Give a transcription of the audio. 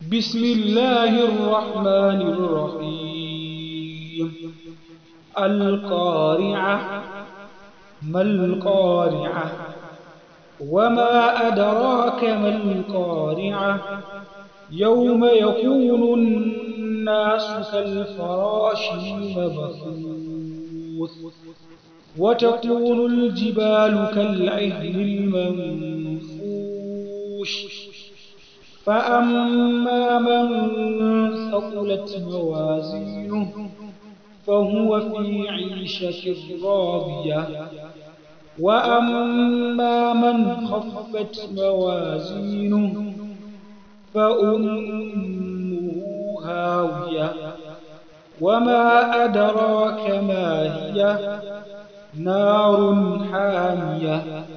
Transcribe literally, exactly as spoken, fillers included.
بسم الله الرحمن الرحيم. القارعة. ما القارعة؟ وما أدراك ما القارعة؟ يوم يكون الناس كالفراش المبثوث وتكون الجبال كالعهن المنفوش فأما من ثقلت موازينه فهو في عيشة راضية وأما من خفت موازينه فأمه هاوية وما أدراك ما هي نار حامية